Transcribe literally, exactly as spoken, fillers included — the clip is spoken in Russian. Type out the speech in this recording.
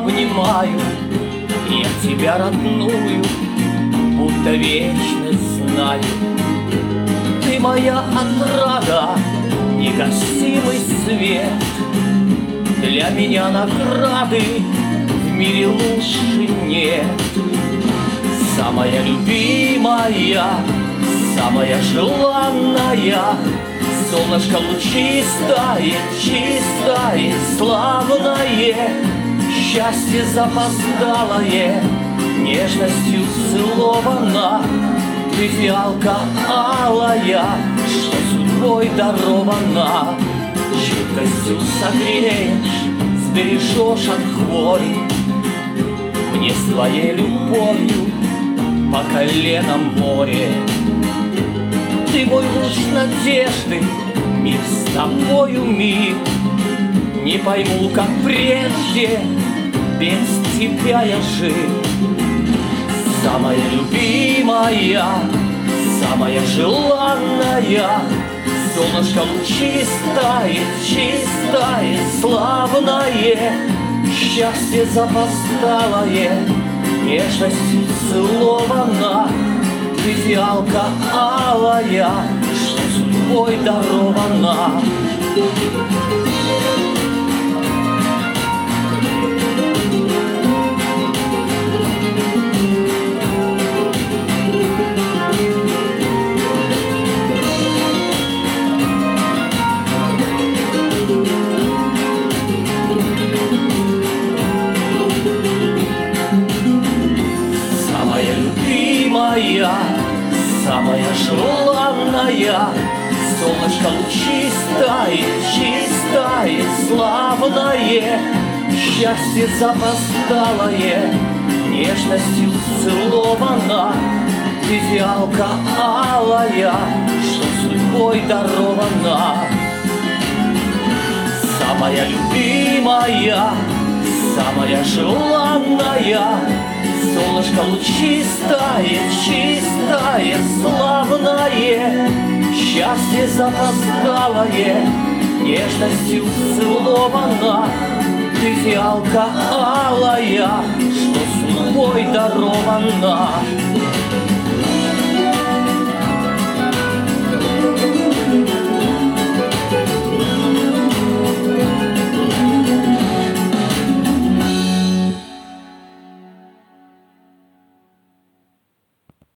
обнимаю я тебя, родную, будто вечность знаю. Ты моя отрада, негасимый свет, для меня награды в мире лучше нет. Самая любимая, самая желанная, солнышко лучистое, чистое, славное, счастье запоздалое, нежностью целована. Ты фиалка алая, что судьбой дарована. Чуткостью согреешь, сбережешь от хвори, мне с твоей любовью по коленам море. Ты мой луч надежды, мир с тобою мир. Не пойму, как прежде без тебя я жил. Самая любимая, самая желанная, солнышко лучистое, чистое, славное, счастье запоздалое, нежностью целована. Ты фиалка алая, что судьбой дарована. Моя, самая желанная, солнышко лучистое, чистое, славное, счастье запоздалое, нежностью целована. Ты фиалка алая, что судьбой дарована. Самая любимая, самая желанная, солнышко лучистое, чистое, славное, счастье запоздалое, нежностью целована. Ты фиалка алая, что судьбой дарована.